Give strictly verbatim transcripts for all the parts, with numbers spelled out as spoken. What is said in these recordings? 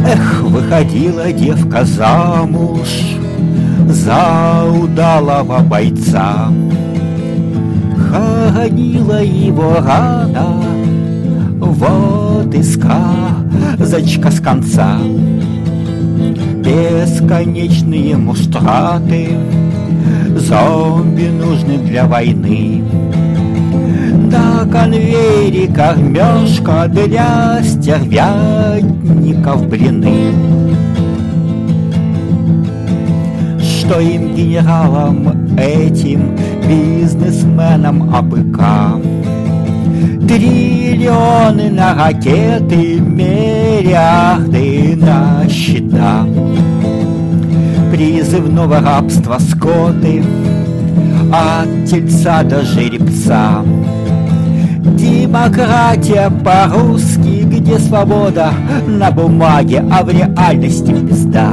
Эх, выходила девка замуж за удалого бойца, хоронила его рано, вот и сказочка с конца. Бесконечные муштраты, зомби нужны для войны. На конвейере кормежка для стервятников блины. Что им, генералам, этим бизнесменам АПК? Триллионы на ракеты, миллиарды на счета. Призывного рабства скоты, от тельца до жеребца. Демократия по-русски, где свобода на бумаге, а в реальности пизда.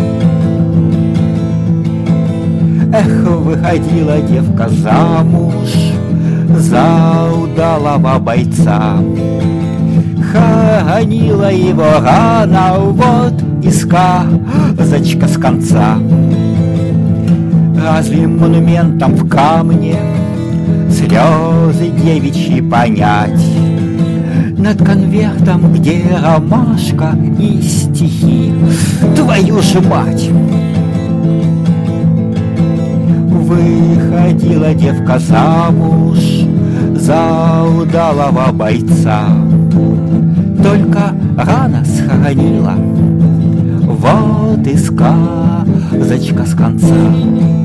Эх, выходила девка замуж за удалого бойца, хоронила его рано, вот и сказочка с конца. Разве монументом в камне слезы девичьи понять? Над конвертом, где ромашка и стихи, твою же мать! Выходила девка замуж за удалого бойца, только рано схоронила, вот и сказочка с конца.